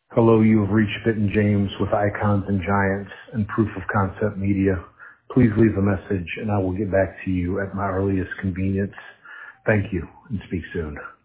Hello, you have reached Bit and James with Icons and Giants and Proof of Concept Media. Please leave a message and I will get back to you at my earliest convenience. Thank you and speak soon.